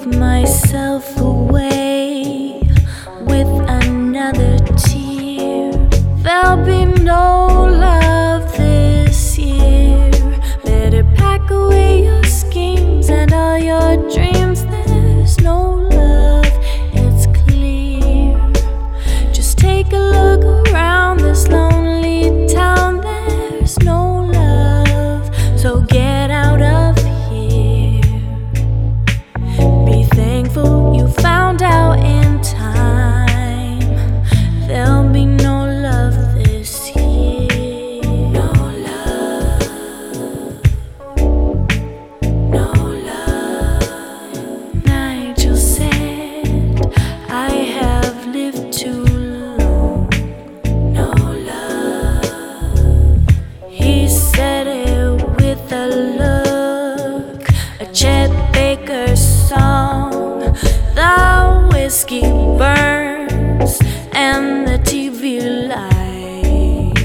give myself away with another tear. There'll be no love this year. Better pack away your schemes and all your dreams. There's no love, it's clear. Just take a look around this lonely town. There's no love, so get out of here. Be thankful you found out in time. There'll be no love this year. No love, no love. Nigel said, I have lived too long. No love. He said it with a look, a Chet Baker song. The whiskey burns and the TV lights.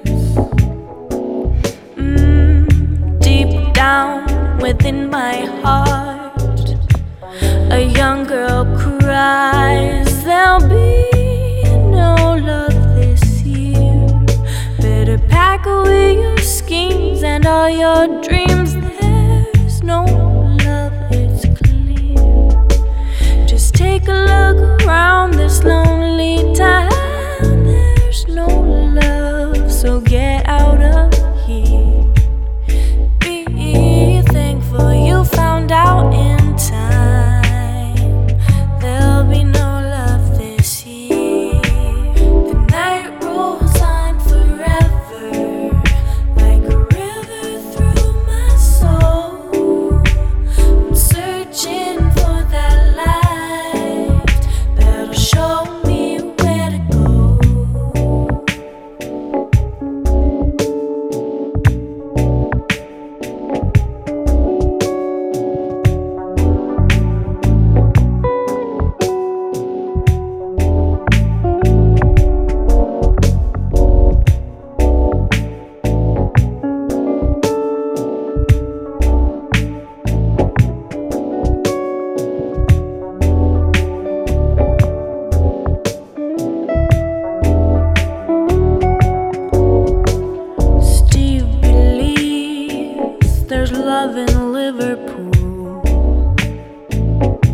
Deep down within my heart, a young girl cries. There'll be no love this year. Better pack away your schemes and all your dreams. There's no love, it's clear. Just take a look around this lonely town. There's no love, so get out of here. Be thankful you found out in time. There'll be no love this year. The night rolls on forever, like a river through my soul. I'm searching for that light that'll show me where to go. Steve believes there's love in Liverpool.